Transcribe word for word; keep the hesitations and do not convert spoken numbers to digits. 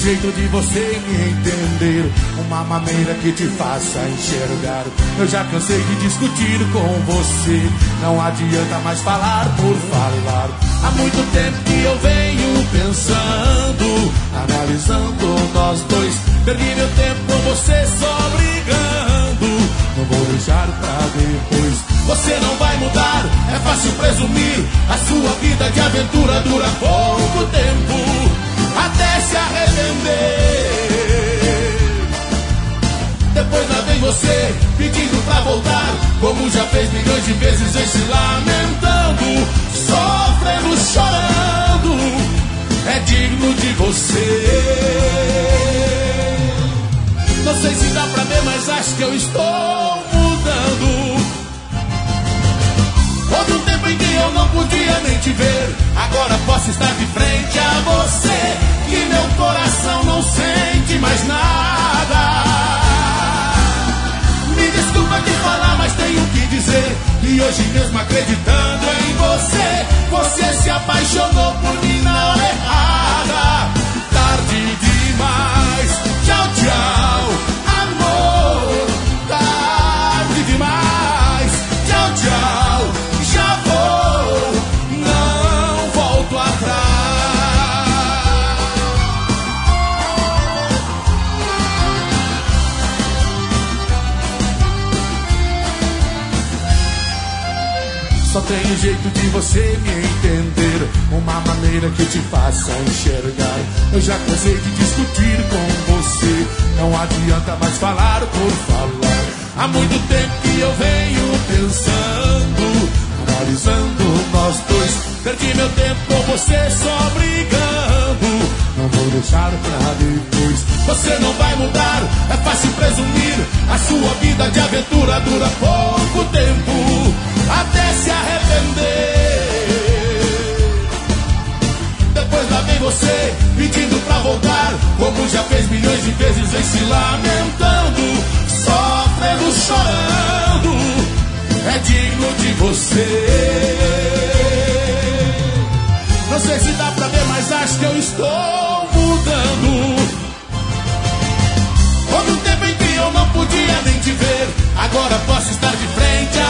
jeito de você me entender, uma maneira que te faça enxergar. Eu já cansei de discutir com você, não adianta mais falar por falar. Há muito tempo que eu venho pensando, analisando nós dois. Perdi meu tempo com você só brigando, não vou deixar pra depois. Você não vai mudar, é fácil presumir, a sua vida de aventura dura pouco tempo, até se arrepender. Depois lá vem você pedindo pra voltar, como já fez milhões de vezes, vem se lamentando, sofrendo, chorando. É digno de você. Não sei se dá pra ver, mas acho que eu estou mudando. Houve um tempo em que eu não podia nem te ver, agora posso estar de frente a você, que meu coração não sente mais nada. Me desculpa te falar, mas tenho que dizer, e hoje mesmo acreditando em você, você se apaixonou por mim na hora errada. Tarde demais, tchau, tchau, amor. Tarde demais, tchau, tchau, já vou, não volto atrás. Só tem um jeito de você me entender, uma maneira que te faça enxergar. Eu já cansei de discutir com você, não adianta mais falar por falar. Há muito tempo que eu venho pensando, analisando nós dois. Perdi meu tempo com você só brigando, não vou deixar pra depois. Você não vai mudar, é fácil presumir, a sua vida de aventura dura pouco tempo, até se arrepender. Depois lá vem você pedindo pra voltar, como já fez milhões de vezes, vem se lamentando, sofrendo, chorando. É digno de você. Não sei se dá pra ver, mas acho que eu estou mudando. Houve um tempo em que eu não podia nem te ver, agora posso estar de frente a